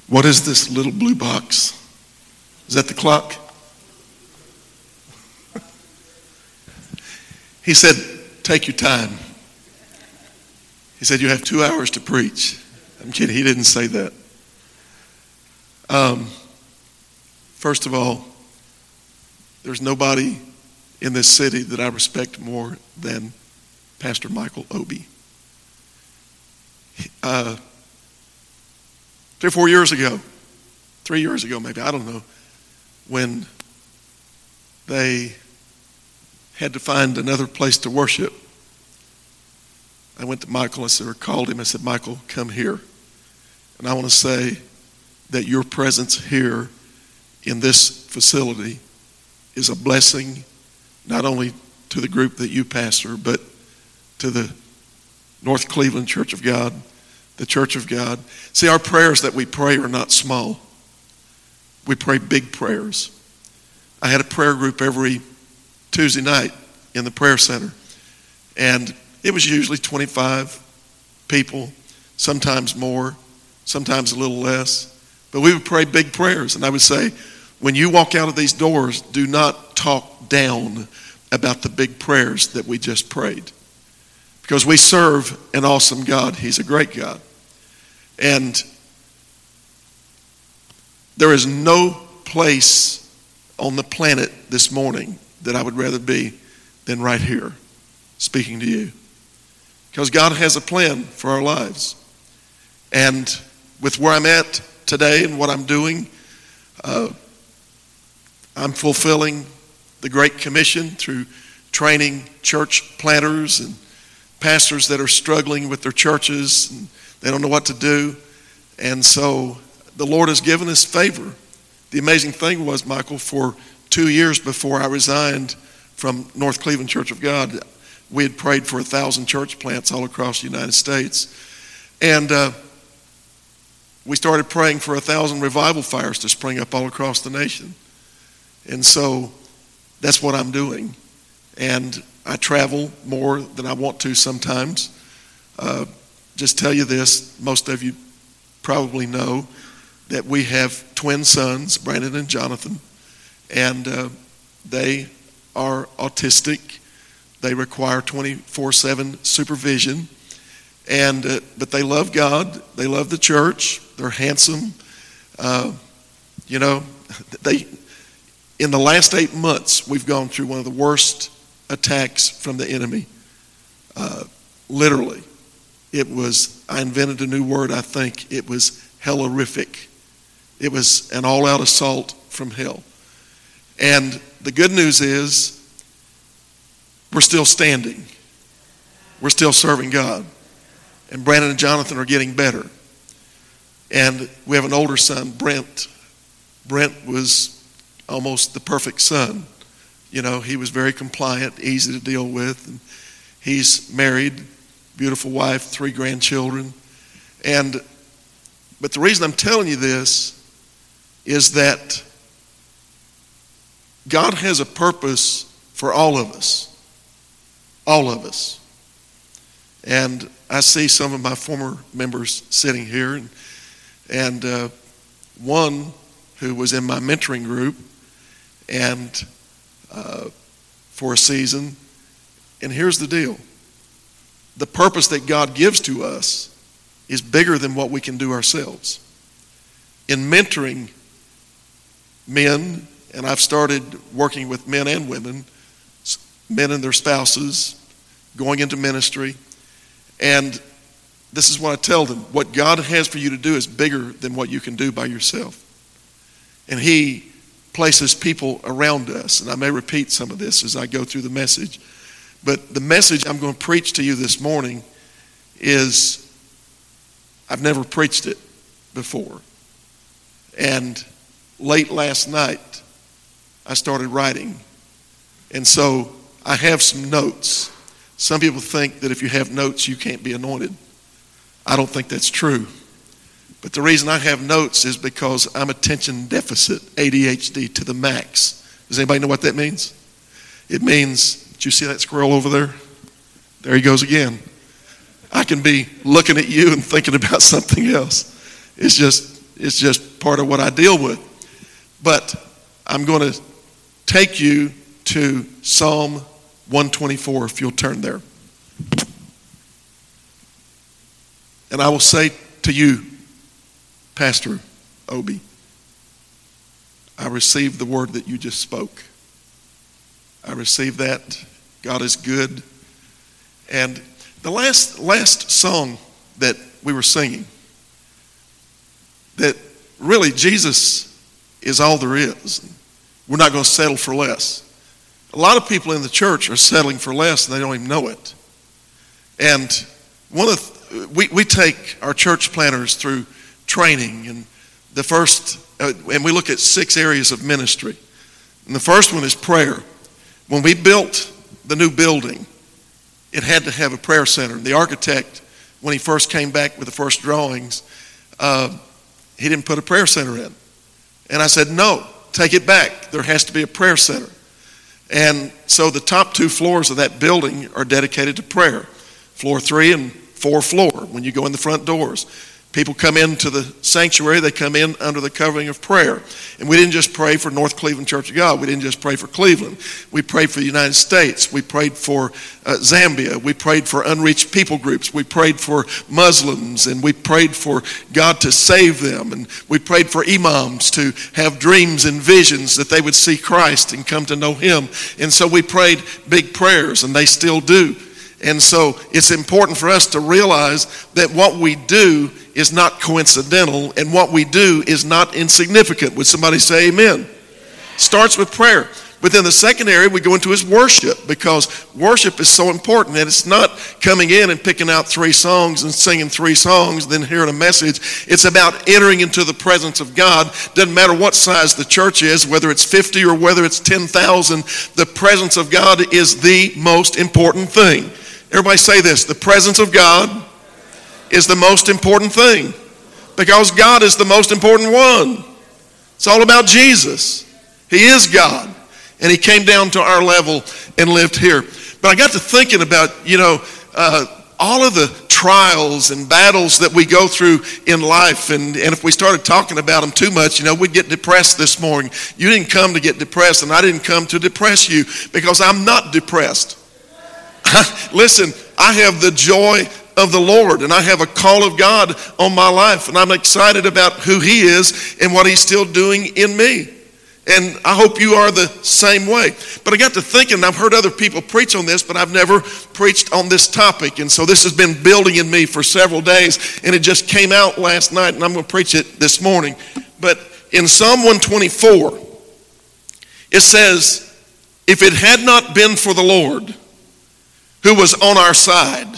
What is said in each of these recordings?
What is this little blue box? Is that the clock? He said, take your time. He said, you have 2 hours to preach. I'm kidding, he didn't say that. First of all, there's nobody in this city that I respect more than Pastor Michael Obi. 3 or 4 years ago, 3 years ago maybe, I don't know, when they had to find another place to worship, I went to Michael or called him and said, Michael, come here. And I want to say that your presence here in this facility is a blessing, not only to the group that you pastor, but to the North Cleveland Church of God, the Church of God. See, our prayers that we pray are not small. We pray big prayers. I had a prayer group every Tuesday night in the prayer center. And it was usually 25 people, sometimes more, sometimes a little less. But we would pray big prayers. And I would say, when you walk out of these doors, do not talk down about the big prayers that we just prayed. Because we serve an awesome God. He's a great God. And there is no place on the planet this morning that I would rather be than right here, speaking to you. Because God has a plan for our lives. And with where I'm at today and what I'm doing, I'm fulfilling the Great Commission through training church planters and pastors that are struggling with their churches and they don't know what to do. And so the Lord has given us favor. The amazing thing was, Michael, for 2 years before I resigned from North Cleveland Church of God, we had prayed for 1,000 church plants all across the United States. And we started praying for 1,000 revival fires to spring up all across the nation. And so that's what I'm doing. And I travel more than I want to sometimes. Just tell you this, most of you probably know that we have twin sons, Brandon and Jonathan, and they are autistic. They require 24/7 supervision, and but they love God. They love the church. They're handsome. In the last 8 months, we've gone through one of the worst attacks from the enemy. Literally. I invented a new word, I think. It was hellorific. It was an all-out assault from hell. And the good news is, we're still standing. We're still serving God. And Brandon and Jonathan are getting better. And we have an older son, Brent. Brent was almost the perfect son. You know, he was very compliant, easy to deal with. And he's married, beautiful wife, 3 grandchildren. But the reason I'm telling you this is that God has a purpose for all of us. All of us. And I see some of my former members sitting here, and one who was in my mentoring group and for a season. And here's the deal. The purpose that God gives to us is bigger than what we can do ourselves. In mentoring men, and I've started working with men and women, men and their spouses, going into ministry, and this is what I tell them. What God has for you to do is bigger than what you can do by yourself. And He places people around us, and I may repeat some of this as I go through the message, but the message I'm going to preach to you this morning is, I've never preached it before. And late last night, I started writing. And so I have some notes. Some people think that if you have notes, you can't be anointed. I don't think that's true. But the reason I have notes is because I'm attention deficit, ADHD to the max. Does anybody know what that means? It means, did you see that squirrel over there? There he goes again. I can be looking at you and thinking about something else. It's just It's just part of what I deal with. But I'm going to take you to Psalm 124, if you'll turn there. And I will say to you, Pastor Obi, I received the word that you just spoke. I received that. God is good. And the last song that we were singing, that really Jesus is all there is. We're not going to settle for less. A lot of people in the church are settling for less and they don't even know it. And we take our church planners through training, and and we look at 6 areas of ministry. And the first one is prayer. When we built the new building, it had to have a prayer center. The architect, when he first came back with the first drawings, he didn't put a prayer center in. And I said, no, take it back. There has to be a prayer center. And so the top 2 floors of that building are dedicated to prayer. Floor 3 and 4th floor, when you go in the front doors. People come into the sanctuary, they come in under the covering of prayer. And we didn't just pray for North Cleveland Church of God. We didn't just pray for Cleveland. We prayed for the United States. We prayed for Zambia. We prayed for unreached people groups. We prayed for Muslims, and we prayed for God to save them. And we prayed for imams to have dreams and visions that they would see Christ and come to know Him. And so we prayed big prayers, and they still do. And so it's important for us to realize that what we do is not coincidental, and what we do is not insignificant. Would somebody say amen? Starts with prayer. But then the second area we go into is worship, because worship is so important. And it's not coming in and picking out 3 songs and singing 3 songs, then hearing a message. It's about entering into the presence of God. Doesn't matter what size the church is, whether it's 50 or whether it's 10,000, the presence of God is the most important thing. Everybody say this: the presence of God is the most important thing, because God is the most important one. It's all about Jesus. He is God, and He came down to our level and lived here. But I got to thinking about, all of the trials and battles that we go through in life, and if we started talking about them too much, we'd get depressed this morning. You didn't come to get depressed, and I didn't come to depress you, because I'm not depressed. Listen, I have the joy of the Lord, and I have a call of God on my life, and I'm excited about who He is and what He's still doing in me. And I hope you are the same way. But I got to thinking, I've heard other people preach on this, but I've never preached on this topic. And so this has been building in me for several days, and it just came out last night, and I'm going to preach it this morning. But in Psalm 124, it says, if it had not been for the Lord who was on our side,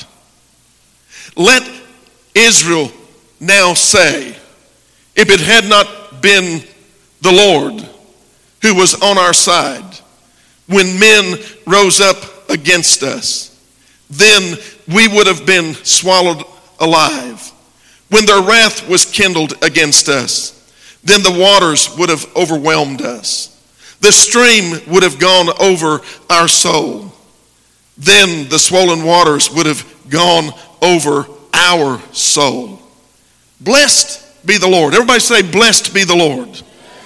let Israel now say, if it had not been the Lord who was on our side, when men rose up against us, then we would have been swallowed alive. When their wrath was kindled against us, then the waters would have overwhelmed us. The stream would have gone over our soul. Then the swollen waters would have gone over our soul. Blessed be the Lord. Everybody say, blessed be the Lord,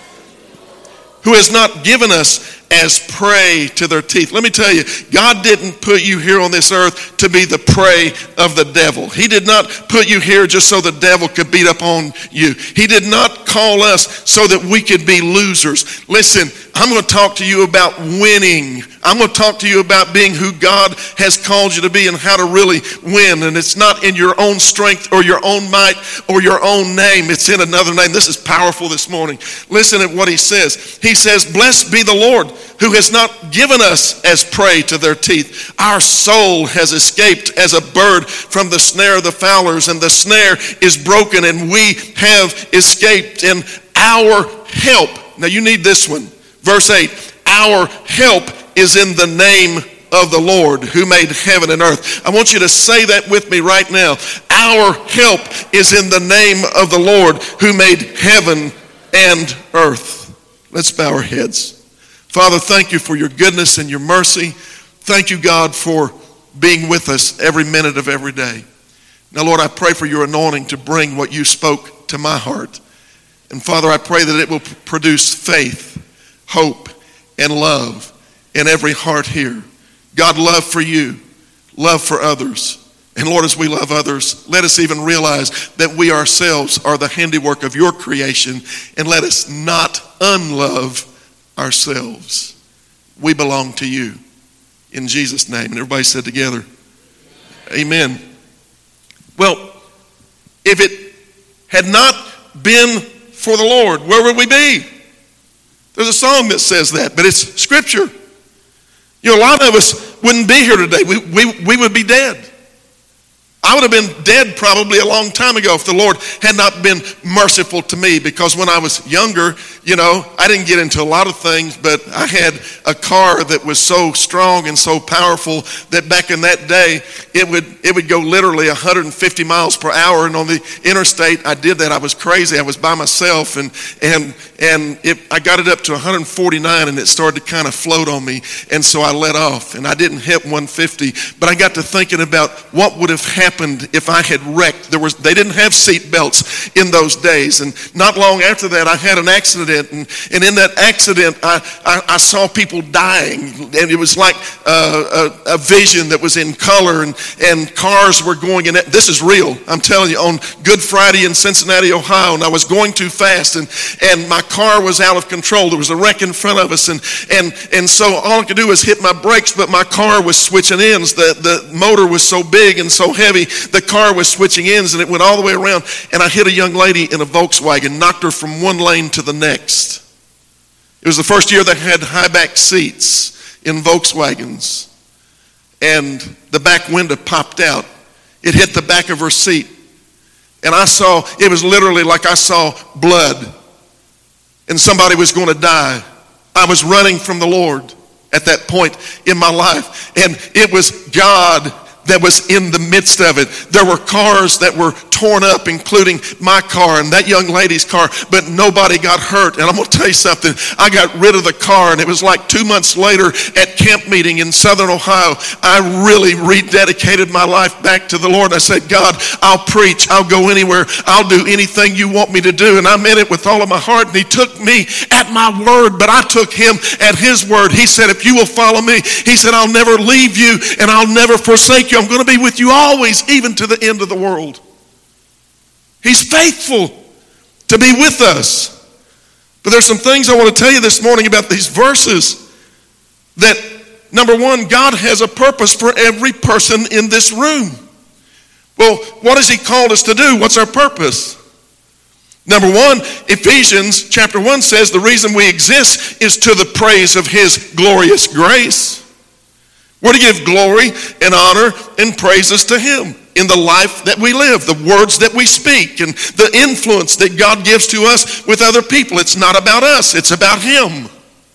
who has not given us as prey to their teeth. Let me tell you, God didn't put you here on this earth to be the prey of the devil. He did not put you here just so the devil could beat up on you. He did not call us so that we could be losers. Listen, I'm going to talk to you about winning. I'm going to talk to you about being who God has called you to be and how to really win. And it's not in your own strength or your own might or your own name. It's in another name. This is powerful this morning. Listen at what he says. He says, blessed be the Lord, who has not given us as prey to their teeth. Our soul has escaped as a bird from the snare of the fowlers, and the snare is broken, and we have escaped. And our help, now you need this one. Verse 8, our help is in the name of the Lord who made heaven and earth. I want you to say that with me right now. Our help is in the name of the Lord who made heaven and earth. Let's bow our heads. Father, thank you for your goodness and your mercy. Thank you, God, for being with us every minute of every day. Now, Lord, I pray for your anointing to bring what you spoke to my heart. And Father, I pray that it will produce faith, hope, and love in every heart here. God, love for you, love for others. And Lord, as we love others, let us even realize that we ourselves are the handiwork of your creation, and let us not unlove ourselves. We belong to you. In Jesus' name. And everybody said together, amen. Well, if it had not been for the Lord, where would we be? There's a song that says that, but it's scripture. You know, a lot of us wouldn't be here today. We would be dead. I would have been dead probably a long time ago if the Lord had not been merciful to me, because when I was younger, you know, I didn't get into a lot of things, but I had a car that was so strong and so powerful that back in that day, it would go literally 150 miles per hour. And on the interstate, I did that. I was crazy. I was by myself, and I got it up to 149, and it started to kind of float on me. And so I let off, and I didn't hit 150. But I got to thinking about what would have happened if I had wrecked. They didn't have seat belts in those days. And not long after that, I had an accident. And in that accident, I saw people dying. And it was like a vision that was in color. And cars were going in. This is real. I'm telling you, on Good Friday in Cincinnati, Ohio. And I was going too fast. And my car was out of control. There was a wreck in front of us. And so all I could do was hit my brakes. But my car was switching ends. The motor was so big and so heavy. The car was switching ends, and it went all the way around, and I hit a young lady in a Volkswagen, knocked her from one lane to the next. It was the first year they had high back seats in Volkswagens, and the back window popped out. It hit the back of her seat, and it was literally like I saw blood, and somebody was going to die. I was running from the Lord at that point in my life, and it was God that was in the midst of it. There were cars that were torn up, including my car and that young lady's car, but nobody got hurt. And I'm going to tell you something. I got rid of the car, and it was like 2 months later at camp meeting in Southern Ohio, I really rededicated my life back to the Lord. I said, God, I'll preach. I'll go anywhere. I'll do anything you want me to do. And I meant it with all of my heart. And he took me at my word, but I took him at his word. He said, if you will follow me, he said, I'll never leave you and I'll never forsake you. I'm going to be with you always, even to the end of the world. He's faithful to be with us. But there's some things I want to tell you this morning about these verses. That, number one, God has a purpose for every person in this room. Well, what has he called us to do? What's our purpose? Number one, Ephesians chapter 1 says the reason we exist is to the praise of his glorious grace. We're to give glory and honor and praises to him in the life that we live, the words that we speak, and the influence that God gives to us with other people. It's not about us, it's about him.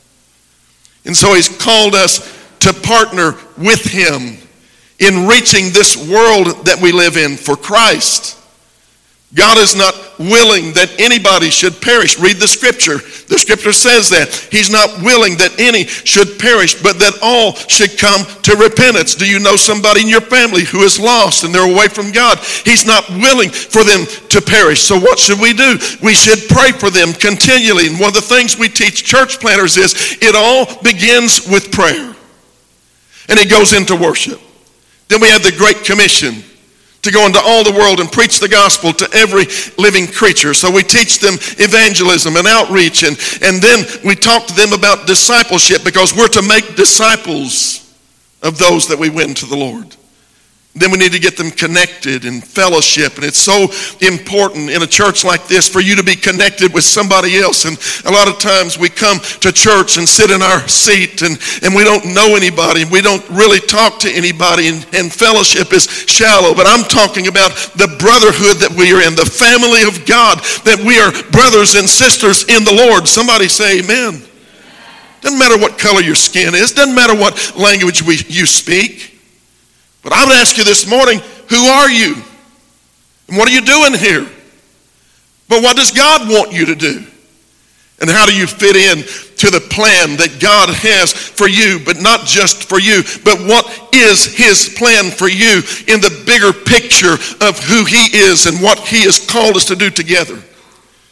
And so he's called us to partner with him in reaching this world that we live in for Christ. God is not willing that anybody should perish. Read the scripture. The scripture says that. He's not willing that any should perish, but that all should come to repentance. Do you know somebody in your family who is lost and they're away from God? He's not willing for them to perish. So what should we do? We should pray for them continually. And one of the things we teach church planners is it all begins with prayer. And it goes into worship. Then we have the Great Commission to go into all the world and preach the gospel to every living creature. So we teach them evangelism and outreach, and then we talk to them about discipleship, because we're to make disciples of those that we win to the Lord. Then we need to get them connected in fellowship. And it's so important in a church like this for you to be connected with somebody else. And a lot of times we come to church and sit in our seat and we don't know anybody. We don't really talk to anybody, and fellowship is shallow. But I'm talking about the brotherhood that we are in, the family of God, that we are brothers and sisters in the Lord. Somebody say amen. Doesn't matter what color your skin is. Doesn't matter what language you speak. But I would ask you this morning, who are you? And what are you doing here? But what does God want you to do? And how do you fit in to the plan that God has for you, but not just for you, but what is his plan for you in the bigger picture of who he is and what he has called us to do together?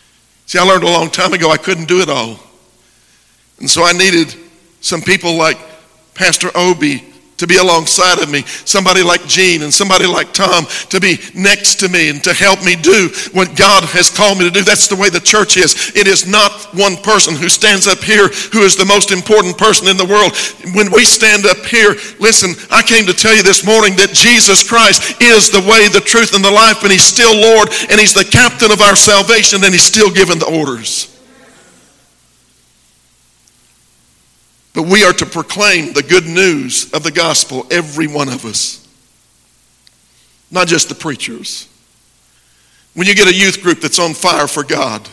See, I learned a long time ago I couldn't do it all. And so I needed some people like Pastor Obi to be alongside of me, somebody like Gene and somebody like Tom to be next to me and to help me do what God has called me to do. That's the way the church is. It is not one person who stands up here who is the most important person in the world. When we stand up here, listen, I came to tell you this morning that Jesus Christ is the way, the truth, and the life, and He's still Lord, and He's the captain of our salvation, and He's still giving the orders. But we are to proclaim the good news of the gospel, every one of us. Not just the preachers. When you get a youth group that's on fire for God,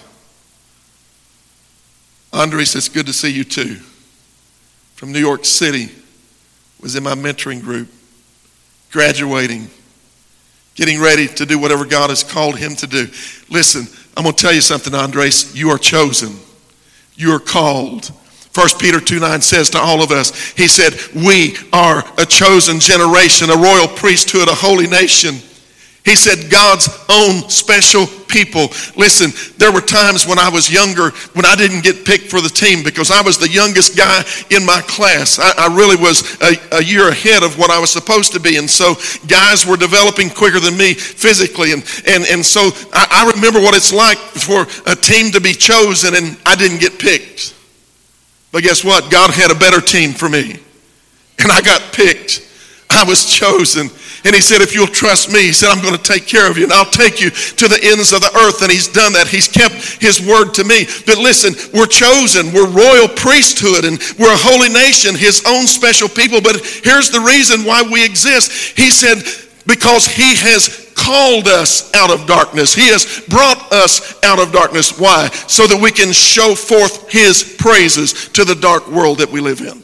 Andres, it's good to see you too. From New York City, was in my mentoring group, graduating, getting ready to do whatever God has called him to do. Listen, I'm going to tell you something, Andres. You are chosen. You are called. 1 Peter 2:9 says to all of us, he said, we are a chosen generation, a royal priesthood, a holy nation. He said, God's own special people. Listen, there were times when I was younger when I didn't get picked for the team because I was the youngest guy in my class. I really was a year ahead of what I was supposed to be. And so guys were developing quicker than me physically. And so I remember what it's like for a team to be chosen and I didn't get picked. But guess what? God had a better team for me. And I got picked. I was chosen. And he said, if you'll trust me, he said, I'm going to take care of you and I'll take you to the ends of the earth. And he's done that. He's kept his word to me. But listen, we're chosen. We're royal priesthood and we're a holy nation, his own special people. But here's the reason why we exist. He said, because he has called us out of darkness. He has brought us out of darkness. Why? So that we can show forth his praises to the dark world that we live in.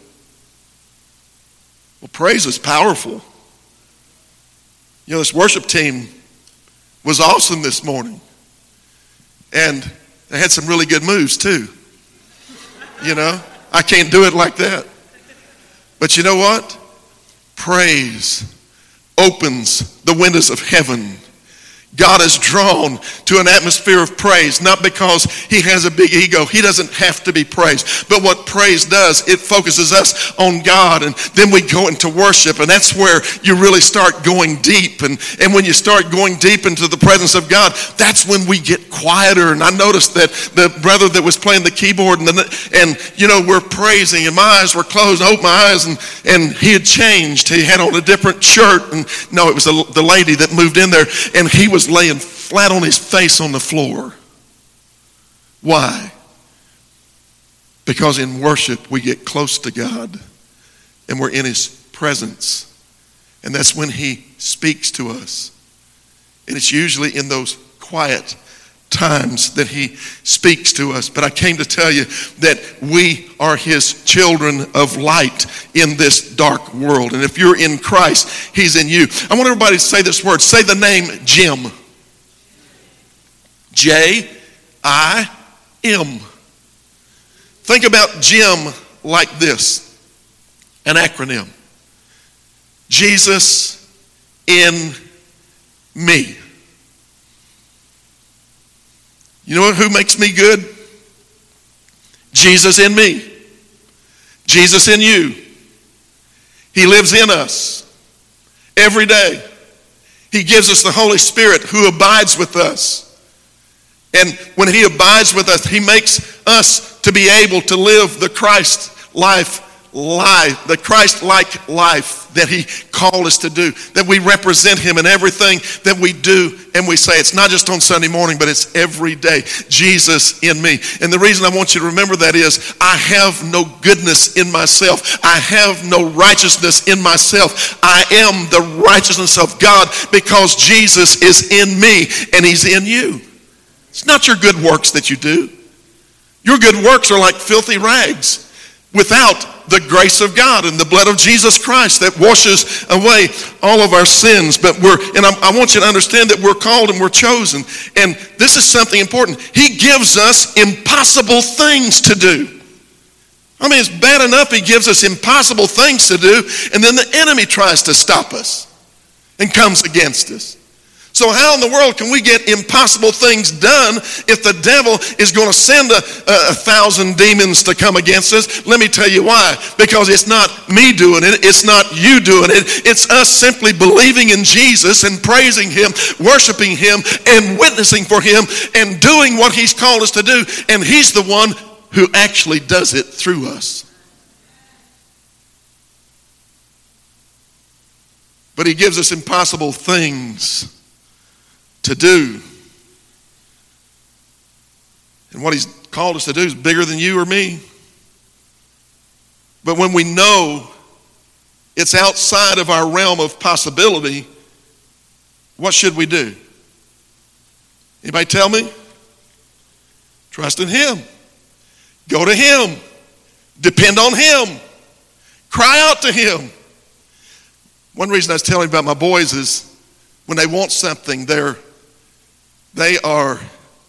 Well, praise is powerful. You know, this worship team was awesome this morning. And they had some really good moves too. You know, I can't do it like that. But you know what? Praise opens the windows of heaven. God is drawn to an atmosphere of praise, not because he has a big ego. He doesn't have to be praised. But what praise does, it focuses us on God, and then we go into worship, and that's where you really start going deep. And when you start going deep into the presence of God, that's when we get quieter. And I noticed that the brother that was playing the keyboard, and you know, we're praising, and my eyes were closed. I opened my eyes, and he had changed. He had on a different shirt, and no, it was the lady that moved in there, and he was laying flat on his face on the floor. Why? Because in worship we get close to God and we're in his presence. And that's when he speaks to us. And it's usually in those quiet times that he speaks to us. But I came to tell you that we are his children of light in this dark world. And if you're in Christ, he's in you. I want everybody to say this word. Say the name Jim. J-I-M. Think about Jim like this. An acronym. Jesus in me. You know who makes me good? Jesus in me. Jesus in you. He lives in us every day. He gives us the Holy Spirit who abides with us. And when he abides with us, he makes us to be able to live the Christ-like life that he called us to do, that we represent him in everything that we do and we say. It's not just on Sunday morning, but it's every day. Jesus in me. And the reason I want you to remember that is I have no goodness in myself. I have no righteousness in myself. I am the righteousness of God because Jesus is in me and he's in you. It's not your good works that you do. Your good works are like filthy rags without the grace of God and the blood of Jesus Christ that washes away all of our sins. But I want you to understand that we're called and we're chosen. And this is something important. He gives us impossible things to do. I mean, it's bad enough he gives us impossible things to do, and then the enemy tries to stop us and comes against us. So how in the world can we get impossible things done if the devil is going to send a 1,000 demons to come against us? Let me tell you why. Because it's not me doing it. It's not you doing it. It's us simply believing in Jesus and praising him, worshiping him, and witnessing for him, and doing what he's called us to do. And he's the one who actually does it through us. But he gives us impossible things to do. And what he's called us to do is bigger than you or me. But when we know it's outside of our realm of possibility, what should we do? Anybody tell me? Trust in him. Go to him. Depend on him. Cry out to him. One reason I was telling you about my boys is when they want something, they are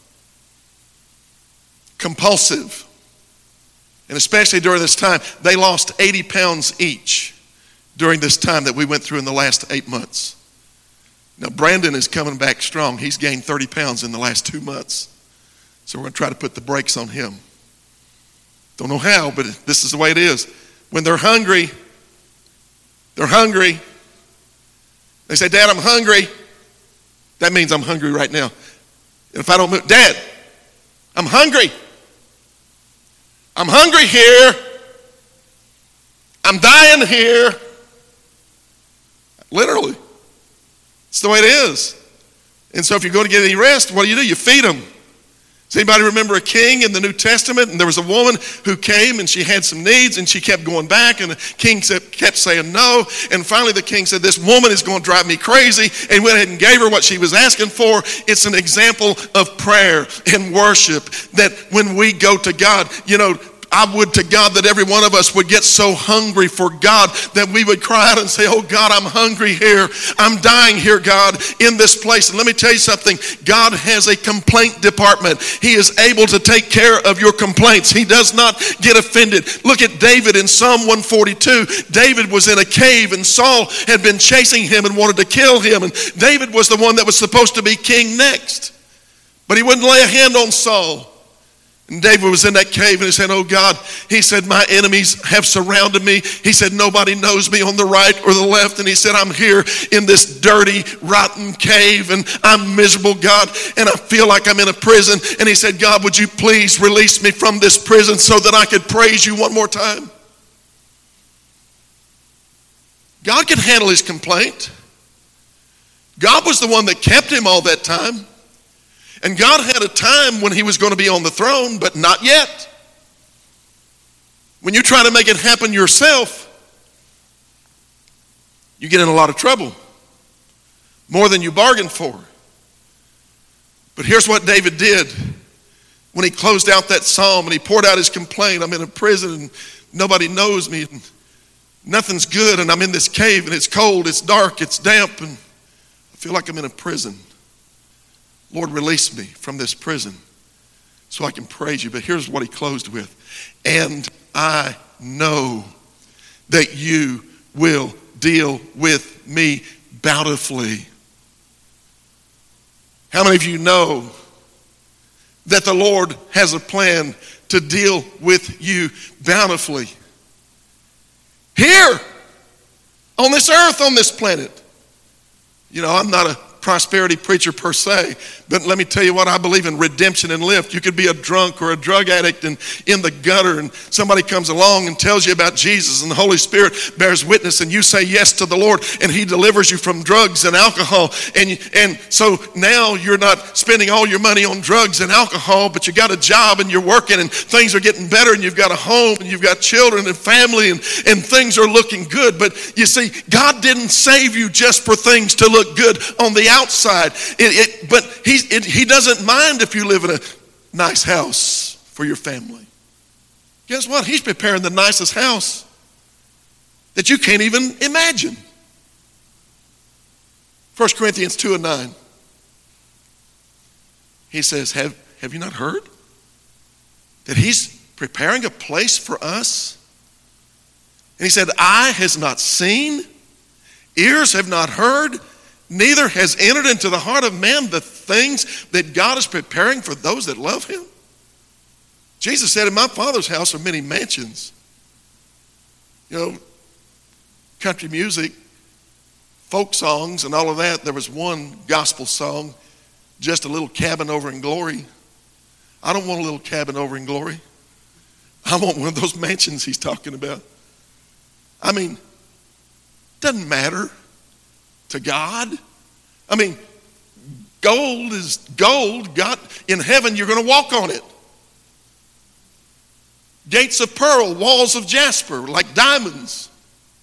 compulsive. And especially during this time, they lost 80 pounds each during this time that we went through in the last 8 months. Now, Brandon is coming back strong. He's gained 30 pounds in the last 2 months. So we're going to try to put the brakes on him. Don't know how, but this is the way it is. When they're hungry, they're hungry. They say, Dad, I'm hungry. That means I'm hungry right now. And if I don't move, Dad, I'm hungry. I'm hungry here. I'm dying here. Literally. It's the way it is. And so if you're going to get any rest, what do? You feed them. Does anybody remember a king in the New Testament? And there was a woman who came and she had some needs and she kept going back and the king kept saying no. And finally the king said, this woman is going to drive me crazy, and went ahead and gave her what she was asking for. It's an example of prayer and worship that when we go to God, I would to God that every one of us would get so hungry for God that we would cry out and say, oh God, I'm hungry here. I'm dying here, God, in this place. And let me tell you something. God has a complaint department. He is able to take care of your complaints. He does not get offended. Look at David in Psalm 142. David was in a cave and Saul had been chasing him and wanted to kill him. And David was the one that was supposed to be king next. But he wouldn't lay a hand on Saul. And David was in that cave and he said, oh God, he said, my enemies have surrounded me. He said, nobody knows me on the right or the left. And he said, I'm here in this dirty, rotten cave and I'm miserable, God, and I feel like I'm in a prison. And he said, God, would you please release me from this prison so that I could praise you one more time? God could handle his complaint. God was the one that kept him all that time. And God had a time when he was going to be on the throne, but not yet. When you try to make it happen yourself, you get in a lot of trouble. More than you bargained for. But here's what David did when he closed out that psalm and he poured out his complaint. I'm in a prison and nobody knows me. And nothing's good and I'm in this cave and it's cold, it's dark, it's damp, and I feel like I'm in a prison. Lord, release me from this prison so I can praise you. But here's what he closed with. And I know that you will deal with me bountifully. How many of you know that the Lord has a plan to deal with you bountifully? Here, on this earth, on this planet. I'm not a prosperity preacher per se, but let me tell you what, I believe in redemption and lift. You could be a drunk or a drug addict and in the gutter, and somebody comes along and tells you about Jesus, and the Holy Spirit bears witness, and you say yes to the Lord, and he delivers you from drugs and alcohol, and so now you're not spending all your money on drugs and alcohol, but you got a job and you're working and things are getting better and you've got a home and you've got children and family and things are looking good. But you see, God didn't save you just for things to look good on the outside. But he doesn't mind if you live in a nice house for your family. Guess what? He's preparing the nicest house that you can't even imagine. 1 Corinthians 2:9. He says, have you not heard that he's preparing a place for us? And he said, eye has not seen, ears have not heard, neither has entered into the heart of man the things that God is preparing for those that love him. Jesus said, in my Father's house are many mansions. You know, country music, folk songs and all of that. There was one gospel song, Just a Little Cabin Over in Glory. I don't want a little cabin over in glory. I want one of those mansions he's talking about. I mean, doesn't matter to God. I mean, gold is gold. God, in heaven, you're going to walk on it. Gates of pearl, walls of jasper, like diamonds.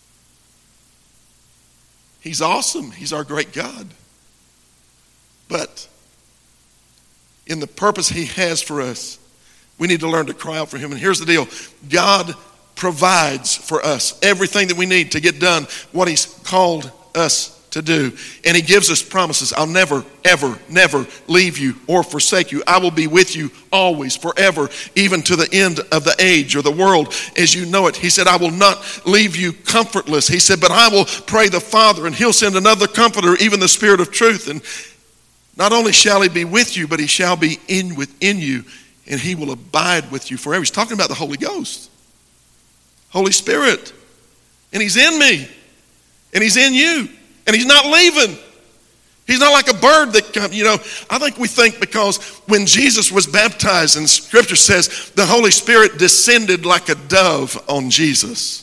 He's awesome. He's our great God. But in the purpose he has for us, we need to learn to cry out for him. And here's the deal. God provides for us everything that we need to get done what he's called us to do. And he gives us promises. I'll never, ever, never leave you or forsake you. I will be with you always, forever, even to the end of the age or the world as you know it. He said, I will not leave you comfortless. He said, but I will pray the Father and he'll send another comforter, even the Spirit of truth. And not only shall he be with you, but he shall be within you, and he will abide with you forever. He's talking about the Holy Ghost, Holy Spirit. And he's in me, and he's in you, and he's not leaving. He's not like a bird that comes. You know, I think we think because when Jesus was baptized, and Scripture says the Holy Spirit descended like a dove on Jesus.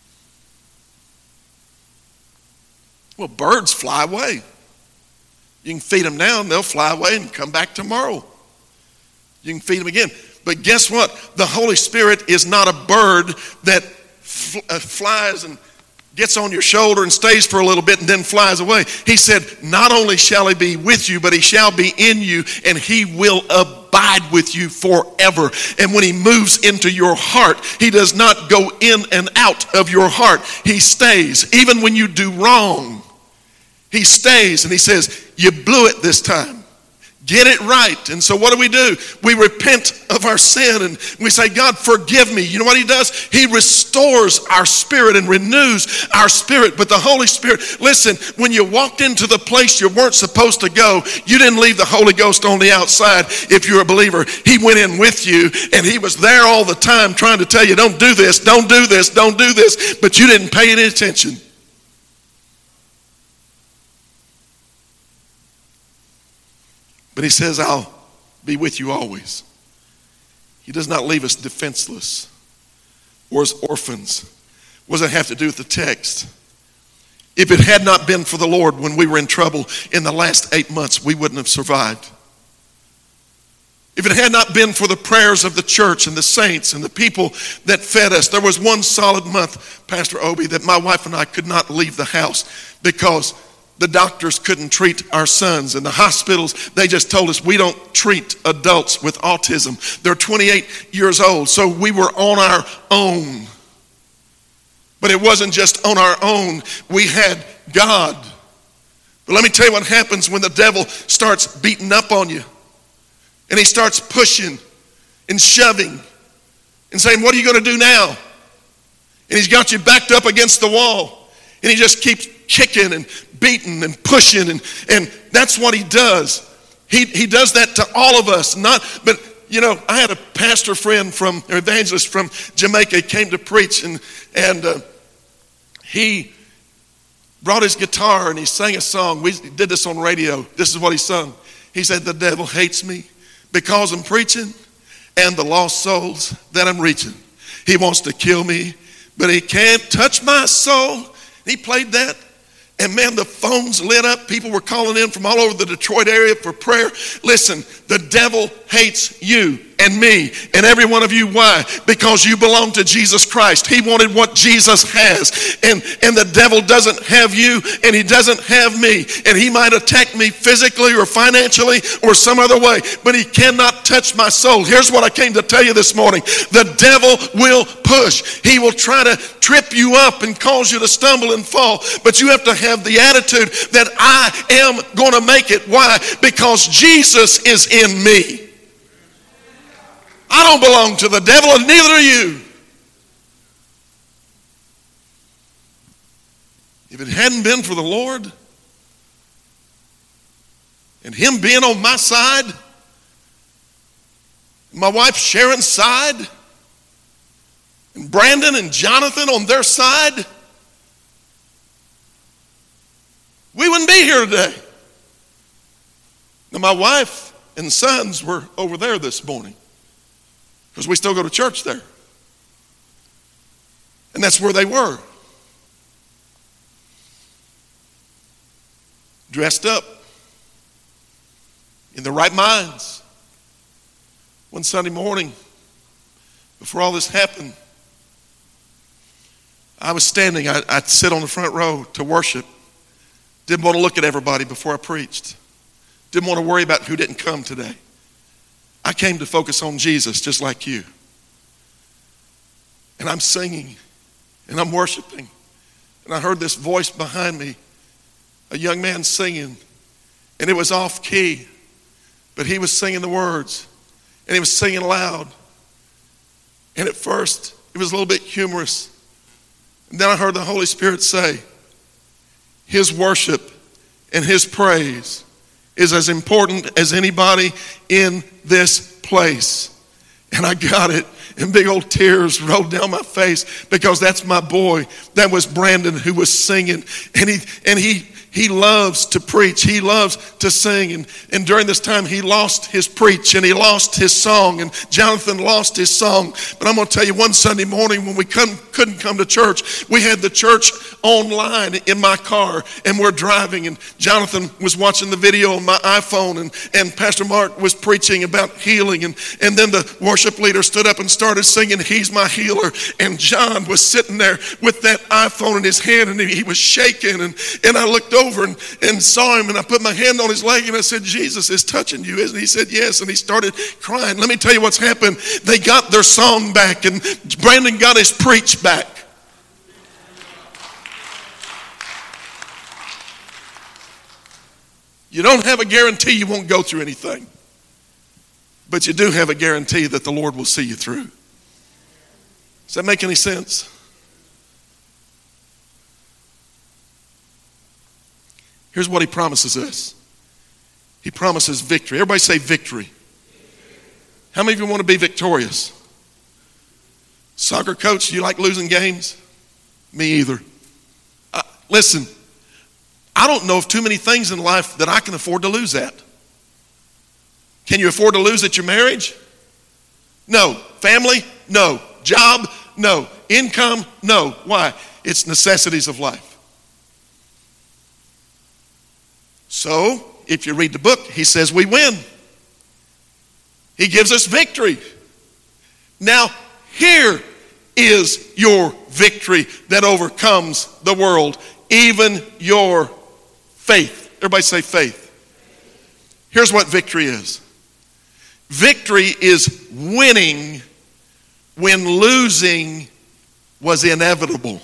Well, birds fly away. You can feed them now and they'll fly away and come back tomorrow. You can feed them again. But guess what? The Holy Spirit is not a bird that flies and gets on your shoulder and stays for a little bit and then flies away. He said, not only shall he be with you, but he shall be in you, and he will abide with you forever. And when he moves into your heart, he does not go in and out of your heart. He stays. Even when you do wrong, he stays and he says, you blew it this time. Get it right. And so what do? We repent of our sin and we say, God, forgive me. You know what he does? He restores our spirit and renews our spirit. But the Holy Spirit, listen, when you walked into the place you weren't supposed to go, you didn't leave the Holy Ghost on the outside if you're a believer. He went in with you and he was there all the time trying to tell you, don't do this, don't do this, don't do this. But you didn't pay any attention. But he says, I'll be with you always. He does not leave us defenseless or as orphans. What does that have to do with the text? If it had not been for the Lord when we were in trouble in the last 8 months, we wouldn't have survived. If it had not been for the prayers of the church and the saints and the people that fed us, there was one solid month, Pastor Obi, that my wife and I could not leave the house because the doctors couldn't treat our sons. And the hospitals, they just told us we don't treat adults with autism. They're 28 years old, so we were on our own. But it wasn't just on our own. We had God. But let me tell you what happens when the devil starts beating up on you. And he starts pushing and shoving and saying, what are you going to do now? And he's got you backed up against the wall. And he just keeps kicking and beating and pushing, and that's what he does. He does that to all of us. But you know, I had a pastor friend evangelist from Jamaica. He came to preach, and he brought his guitar and he sang a song. We did this on radio. This is what he sung. He said, the devil hates me because I'm preaching and the lost souls that I'm reaching. He wants to kill me, but he can't touch my soul. He played that, and man, the phones lit up. People were calling in from all over the Detroit area for prayer. Listen, the devil hates you and me and every one of you. Why? Because you belong to Jesus Christ. He wanted what Jesus has, and the devil doesn't have you, and he doesn't have me, and he might attack me physically or financially or some other way, but he cannot touch my soul. Here's what I came to tell you this morning. The devil will push. He will try to trip you up and cause you to stumble and fall, but you have to have the attitude that I am going to make it. Why? Because Jesus is in me. I don't belong to the devil, and neither do you. If it hadn't been for the Lord, and him being on my side, my wife Sharon's side, and Brandon and Jonathan on their side, we wouldn't be here today. Now, my wife and sons were over there this morning because we still go to church there. And that's where they were. Dressed up, in their right minds. One Sunday morning, before all this happened, I was standing. I'd sit on the front row to worship. Didn't want to look at everybody before I preached. Didn't want to worry about who didn't come today. I came to focus on Jesus just like you. And I'm singing and I'm worshiping. And I heard this voice behind me, a young man singing. And it was off key, but he was singing the words. And he was singing loud. And at first, it was a little bit humorous. And then I heard the Holy Spirit say, his worship and his praise is as important as anybody in this place. And I got it, and big old tears rolled down my face because that's my boy. That was Brandon who was singing, and he loves to preach. He loves to sing. And during this time, he lost his preach and he lost his song. And Jonathan lost his song. But I'm going to tell you, one Sunday morning when we couldn't come to church, we had the church online in my car. And we're driving. And Jonathan was watching the video on my iPhone. And Pastor Mark was preaching about healing. And then the worship leader stood up and started singing, He's My Healer. And John was sitting there with that iPhone in his hand. And he was shaking. And I looked over and saw him, and I put my hand on his leg and I said, Jesus is touching you, isn't he? He said, yes. And he started crying. Let me tell you what's happened. They got their song back, and Brandon got his preach back. You don't have a guarantee you won't go through anything, but you do have a guarantee that the Lord will see you through. Does that make any sense? Here's what he promises us. He promises victory. Everybody say victory. How many of you want to be victorious? Soccer coach, you like losing games? Me either. Listen, I don't know of too many things in life that I can afford to lose at. Can you afford to lose at your marriage? No. Family? No. Job? No. Income? No. Why? It's necessities of life. So, if you read the book, he says we win. He gives us victory. Now, here is your victory that overcomes the world, even your faith. Everybody say faith. Here's what victory is. Victory is winning when losing was inevitable.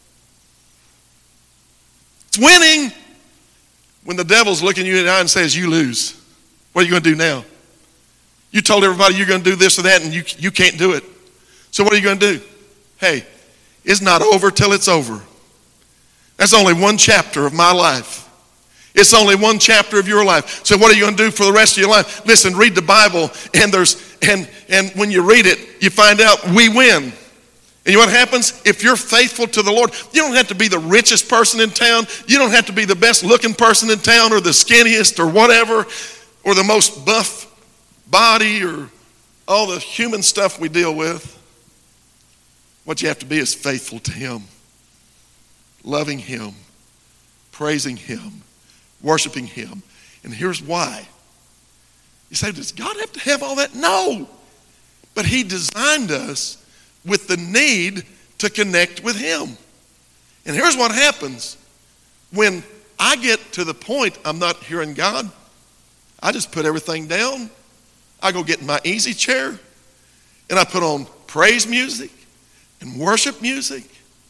It's winning when the devil's looking you in the eye and says, you lose. What are you going to do now? You told everybody you're going to do this or that, and you can't do it. So what are you going to do? Hey, it's not over till it's over. That's only one chapter of my life. It's only one chapter of your life. So what are you going to do for the rest of your life? Listen, read the Bible, and when you read it, you find out we win. And you know what happens? If you're faithful to the Lord, you don't have to be the richest person in town. You don't have to be the best looking person in town or the skinniest or whatever, or the most buff body or all the human stuff we deal with. What you have to be is faithful to Him, loving Him, praising Him, worshiping Him. And here's why. You say, does God have to have all that? No. But He designed us with the need to connect with Him. And here's what happens. When I get to the point I'm not hearing God, I just put everything down. I go get in my easy chair, and I put on praise music and worship music.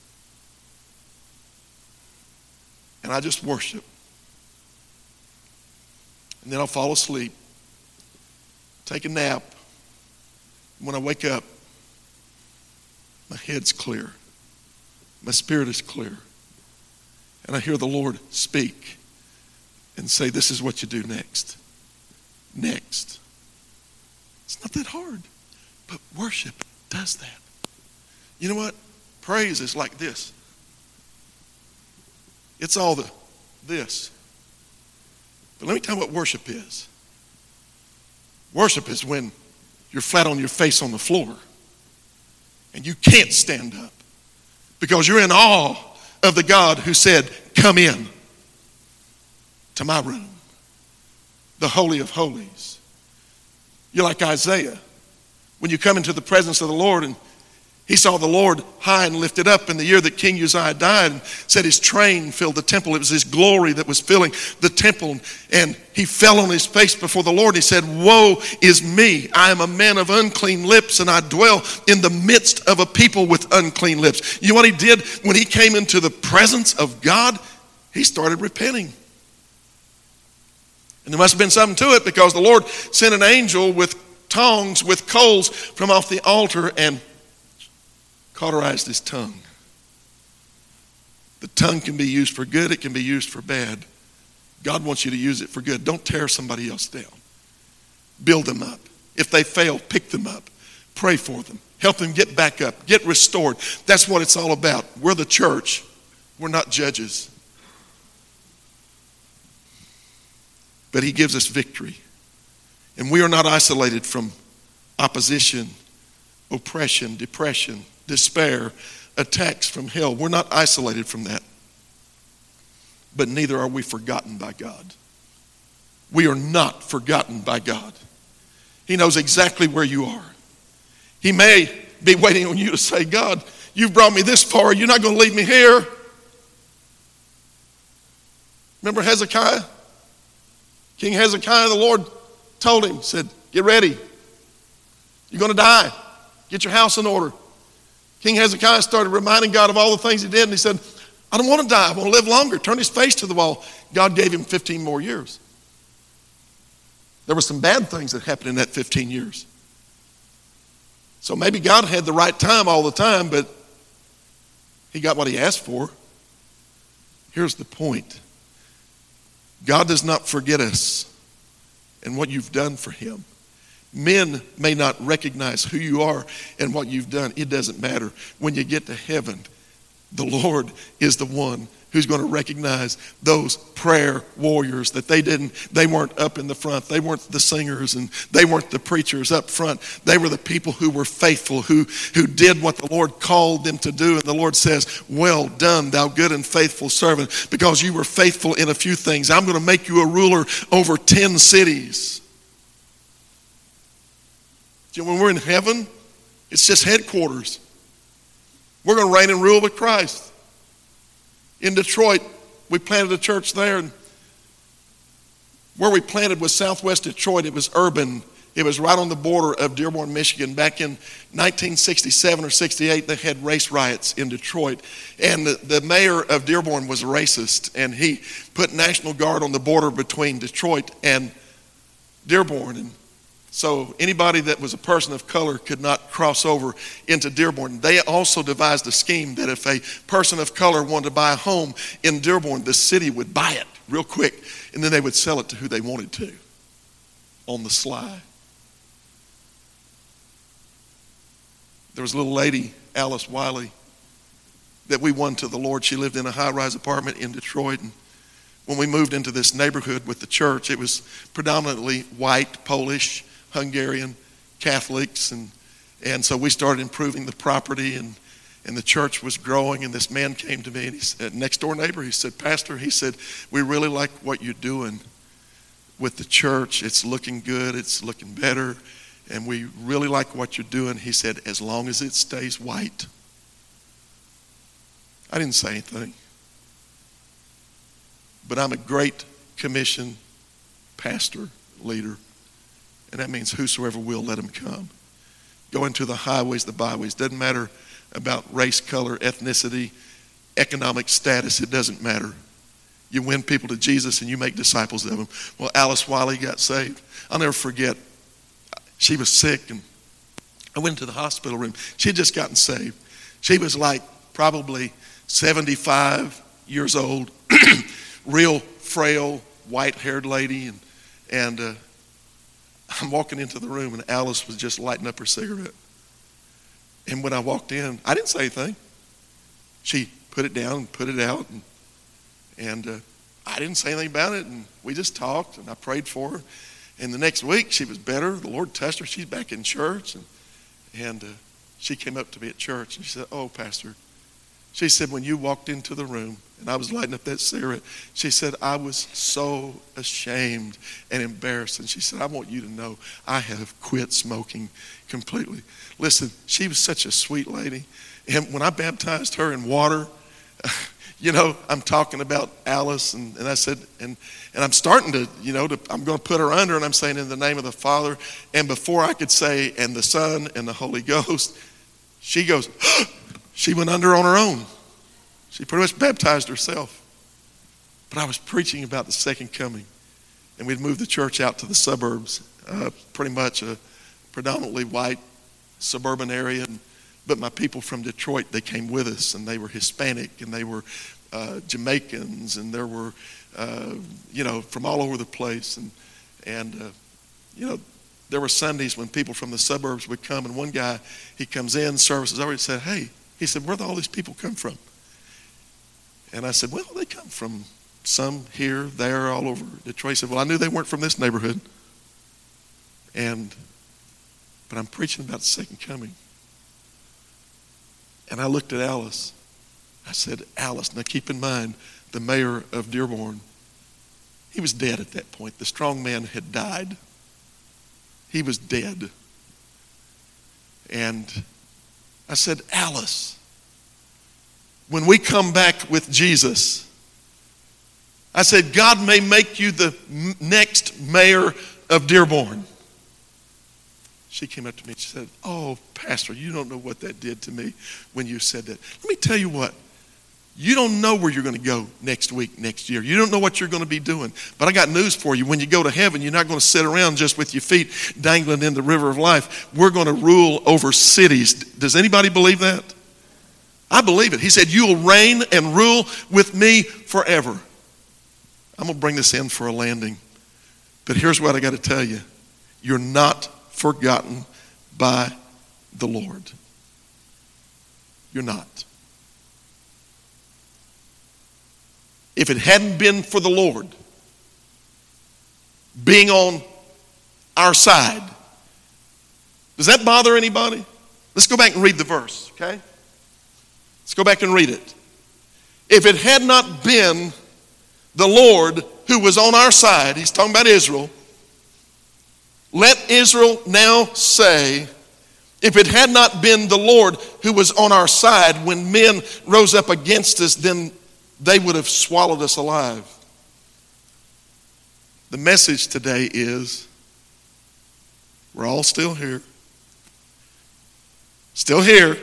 And I just worship. And then I'll fall asleep, take a nap. When I wake up, my head's clear. My spirit is clear. And I hear the Lord speak and say, this is what you do next. next. It's not that hard. But worship does that. You know what? Praise is like this. It's all this. But let me tell you what worship is. Worship is when you're flat on your face on the floor and you can't stand up because you're in awe of the God who said, come in to my room, the Holy of Holies. You're like Isaiah. When you come into the presence of the Lord, and he saw the Lord high and lifted up in the year that King Uzziah died, and said his train filled the temple. It was his glory that was filling the temple. And he fell on his face before the Lord. He said, woe is me. I am a man of unclean lips, and I dwell in the midst of a people with unclean lips. You know what he did when he came into the presence of God? He started repenting. And there must have been something to it, because the Lord sent an angel with tongs, with coals from off the altar, and cauterized his tongue. The tongue can be used for good. It can be used for bad. God wants you to use it for good. Don't tear somebody else down. Build them up. If they fail, pick them up. Pray for them. Help them get back up. Get restored. That's what it's all about. We're the church. We're not judges. But he gives us victory. And we are not isolated from opposition, oppression, depression, despair, attacks from hell. We're not isolated from that. But neither are we forgotten by God. We are not forgotten by God. He knows exactly where you are. He may be waiting on you to say, God, you've brought me this far. You're not going to leave me here. Remember Hezekiah? King Hezekiah, the Lord told him, said, get ready. You're going to die. Get your house in order. King Hezekiah started reminding God of all the things he did, and he said, I don't want to die. I want to live longer. Turn his face to the wall. God gave him 15 more years. There were some bad things that happened in that 15 years. So maybe God had the right time all the time, but he got what he asked for. Here's the point. God does not forget us and what you've done for him. Men may not recognize who you are and what you've done. It doesn't matter. When you get to heaven, the Lord is the one who's going to recognize those prayer warriors that they weren't up in the front. They weren't the singers, and they weren't the preachers up front. They were the people who were faithful, who did what the Lord called them to do. And the Lord says, well done, thou good and faithful servant, because you were faithful in a few things. I'm going to make you a ruler over 10 cities. You know, when we're in heaven, it's just headquarters. We're going to reign and rule with Christ. In Detroit, we planted a church there, and where we planted was southwest Detroit. It was urban. It was right on the border of Dearborn, Michigan. Back in 1967 or 68, they had race riots in Detroit. And the mayor of Dearborn was a racist, and he put National Guard on the border between Detroit and Dearborn. And so anybody that was a person of color could not cross over into Dearborn. They also devised a scheme that if a person of color wanted to buy a home in Dearborn, the city would buy it real quick, and then they would sell it to who they wanted to on the sly. There was a little lady, Alice Wiley, that we won to the Lord. She lived in a high-rise apartment in Detroit, and when we moved into this neighborhood with the church, it was predominantly white, Polish, Hungarian Catholics, and so we started improving the property, and the church was growing. And this man came to me, and he said, next door neighbor, he said, Pastor, he said, we really like what you're doing with the church. It's looking good, it's looking better, and we really like what you're doing. He said, as long as it stays white. I didn't say anything, but I'm a Great Commission pastor, leader. And that means whosoever will, let him come. Go into the highways, the byways. Doesn't matter about race, color, ethnicity, economic status. It doesn't matter. You win people to Jesus and you make disciples of them. Well, Alice Wiley got saved. I'll never forget. She was sick, and I went to the hospital room. She had just gotten saved. She was like probably 75 years old, real frail, white-haired lady, and I'm walking into the room, and Alice was just lighting up her cigarette. And when I walked in, I didn't say anything. She put it down and put it out, and I didn't say anything about it, and we just talked, and I prayed for her. And the next week, she was better. The Lord touched her. She's back in church, and she came up to me at church, and she said, "Oh, Pastor," she said, "when you walked into the room, and I was lighting up that cigarette," she said, "I was so ashamed and embarrassed." And she said, "I want you to know I have quit smoking completely." Listen, she was such a sweet lady. And when I baptized her in water, I'm talking about Alice, and I said, and I'm starting to, I'm going to put her under, and I'm saying, "In the name of the Father." And before I could say, "and the Son, and the Holy Ghost," she goes, she went under on her own. She pretty much baptized herself. But I was preaching about the second coming, and we'd moved the church out to the suburbs, pretty much a predominantly white suburban area. But my people from Detroit, they came with us, and they were Hispanic, and they were Jamaicans, and there were, from all over the place. And there were Sundays when people from the suburbs would come, and one guy, he comes in, services over, he said, "Hey," he said, "where do all these people come from?" And I said, "Well, they come from some here, there, all over Detroit." He said, "Well, I knew they weren't from this neighborhood." But I'm preaching about the second coming. And I looked at Alice. I said, "Alice," now keep in mind, the mayor of Dearborn, he was dead at that point. The strong man had died. He was dead. And I said, "Alice, when we come back with Jesus," I said, "God may make you the next mayor of Dearborn." She came up to me and she said, "Oh, Pastor, you don't know what that did to me when you said that." Let me tell you what. You don't know where you're going to go next week, next year. You don't know what you're going to be doing. But I got news for you. When you go to heaven, you're not going to sit around just with your feet dangling in the river of life. We're going to rule over cities. Does anybody believe that? I believe it. He said, "You'll reign and rule with me forever." I'm going to bring this in for a landing. But here's what I got to tell you. You're not forgotten by the Lord. You're not. If it hadn't been for the Lord being on our side, does that bother anybody? Let's go back and read the verse, okay? Let's go back and read it. If it had not been the Lord who was on our side, he's talking about Israel, let Israel now say, if it had not been the Lord who was on our side when men rose up against us, then they would have swallowed us alive. The message today is, we're all still here. Still here.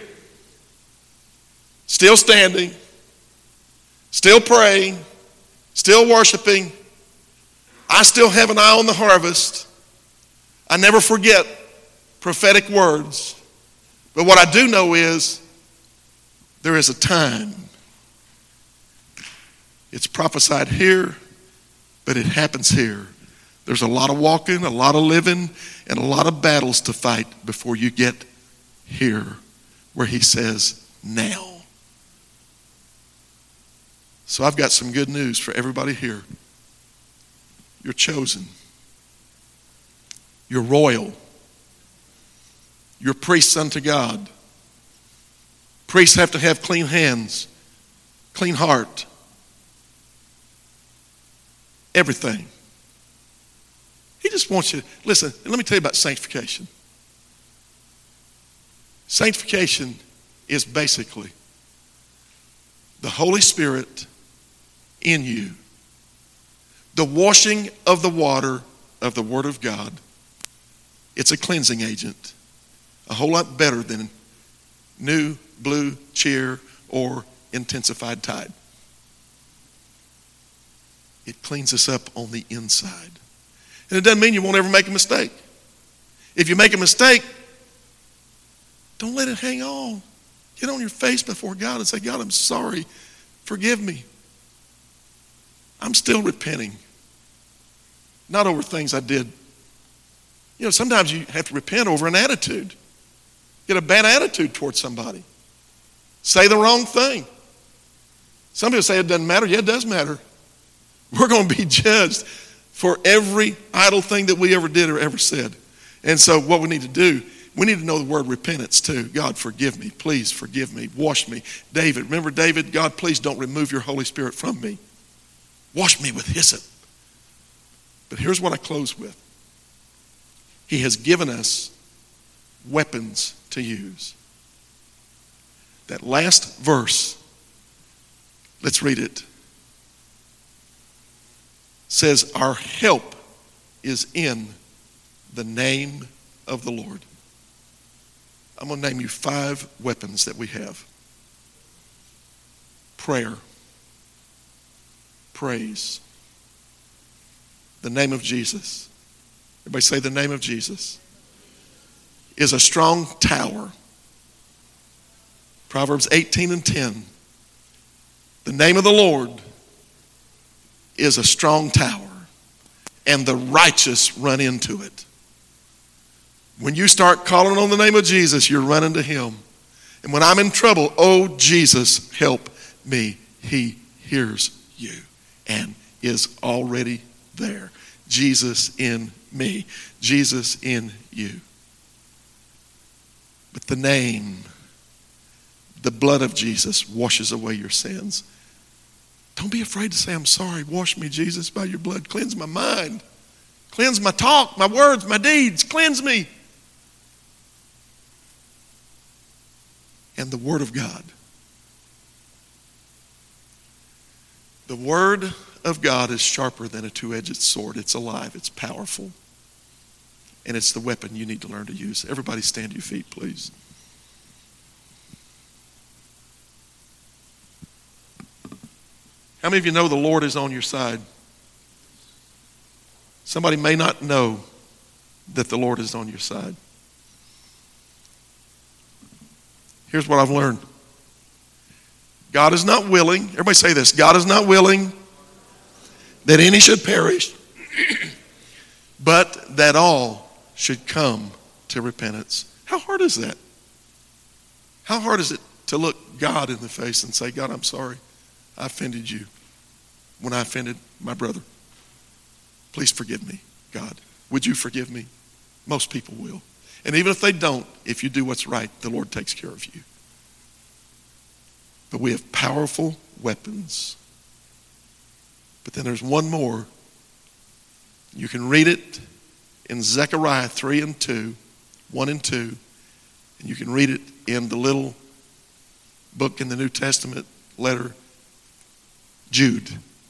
Still standing. Still praying. Still worshiping. I still have an eye on the harvest. I never forget prophetic words. But what I do know is there is a time. It's prophesied here, but it happens here. There's a lot of walking, a lot of living, and a lot of battles to fight before you get here where he says, now. So I've got some good news for everybody here. You're chosen. You're royal. You're priests unto God. Priests have to have clean hands, clean heart. Everything. He just wants you, listen, let me tell you about sanctification. Sanctification is basically the Holy Spirit in you, the washing of the water of the Word of God. It's a cleansing agent, a whole lot better than new blue cheer or intensified tide. It cleans us up on the inside. And it doesn't mean you won't ever make a mistake. If you make a mistake, don't let it hang on. Get on your face before God and say, God, I'm sorry. Forgive me. I'm still repenting. Not over things I did, Sometimes you have to repent over an attitude. Get a bad attitude towards somebody. Say the wrong thing. Some people say it doesn't matter. Yeah, it does matter. We're going to be judged for every idle thing that we ever did or ever said. And so what we need to do, we need to know the word repentance too. God, forgive me. Please forgive me. Wash me. David, remember David? God, please don't remove your Holy Spirit from me. Wash me with hyssop. But here's what I close with. He has given us weapons to use. That last verse, let's read it. Says, our help is in the name of the Lord. I'm going to name you 5 weapons that we have. Prayer. Praise. The name of Jesus. Everybody say the name of Jesus. Is a strong tower. Proverbs 18:10. The name of the Lord is a strong tower, and the righteous run into it. When you start calling on the name of Jesus, you're running to him. And when I'm in trouble, oh, Jesus, help me. He hears you and is already there. Jesus in me. Jesus in you. But the name, the blood of Jesus washes away your sins. Don't be afraid to say, I'm sorry. Wash me, Jesus, by your blood. Cleanse my mind. Cleanse my talk, my words, my deeds. Cleanse me. And the Word of God. The Word of God is sharper than a two-edged sword. It's alive. It's powerful. And it's the weapon you need to learn to use. Everybody stand to your feet, please. How many of you know the Lord is on your side? Somebody may not know that the Lord is on your side. Here's what I've learned. God is not willing, everybody say this, God is not willing that any should perish, but that all should come to repentance. How hard is that? How hard is it to look God in the face and say, God, I'm sorry. I offended you when I offended my brother. Please forgive me, God. Would you forgive me? Most people will. And even if they don't, if you do what's right, the Lord takes care of you. But we have powerful weapons. But then there's one more. You can read it in Zechariah 3 and 2, 1 and 2. And you can read it in the little book in the New Testament letter, Jude.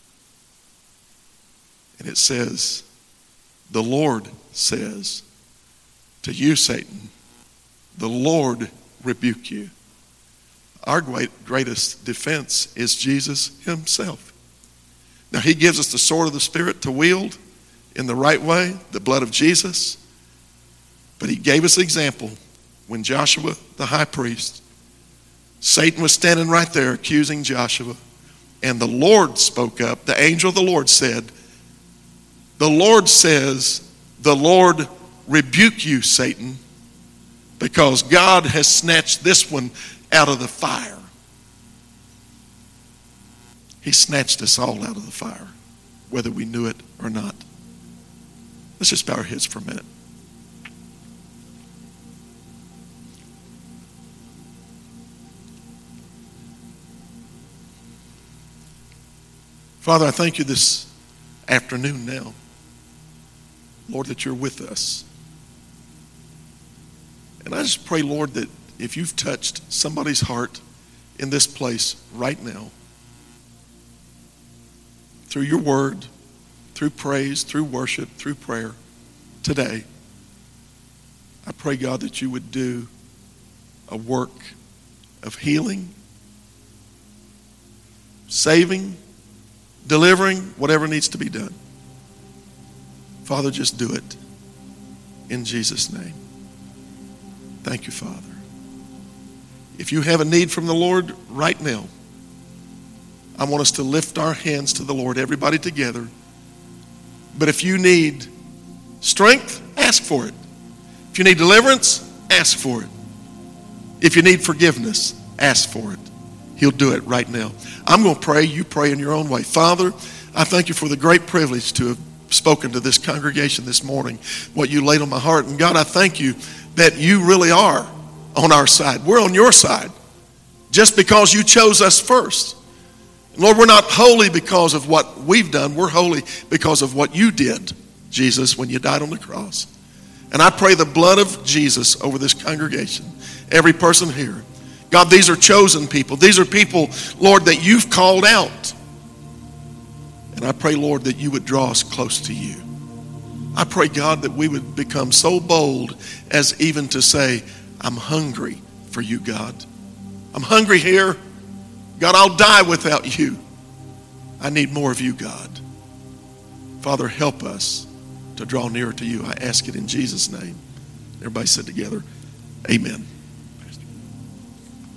And it says, the Lord says to you, Satan, the Lord rebuke you. Our greatest defense is Jesus himself. Now, he gives us the sword of the Spirit to wield in the right way, the blood of Jesus. But he gave us an example when Joshua, the high priest, Satan was standing right there accusing Joshua. And the Lord spoke up. The angel of the Lord said, the Lord says, the Lord rebuke you, Satan, because God has snatched this one out of the fire. He snatched us all out of the fire, whether we knew it or not. Let's just bow our heads for a minute. Father, I thank you this afternoon now, Lord, that you're with us. And I just pray, Lord, that if you've touched somebody's heart in this place right now, through your word, through praise, through worship, through prayer, today, I pray, God, that you would do a work of healing, saving, delivering, whatever needs to be done. Father, just do it in Jesus' name. Thank you, Father. If you have a need from the Lord right now, I want us to lift our hands to the Lord, everybody together. But if you need strength, ask for it. If you need deliverance, ask for it. If you need forgiveness, ask for it. He'll do it right now. I'm going to pray. You pray in your own way. Father, I thank you for the great privilege to have spoken to this congregation this morning, what you laid on my heart. And God, I thank you that you really are on our side. We're on your side just because you chose us first. Lord, we're not holy because of what we've done. We're holy because of what you did, Jesus, when you died on the cross. And I pray the blood of Jesus over this congregation, every person here. God, these are chosen people. These are people, Lord, that you've called out. And I pray, Lord, that you would draw us close to you. I pray, God, that we would become so bold as even to say, I'm hungry for you, God. I'm hungry here. God, I'll die without you. I need more of you, God. Father, help us to draw nearer to you. I ask it in Jesus' name. Everybody sit together. Amen.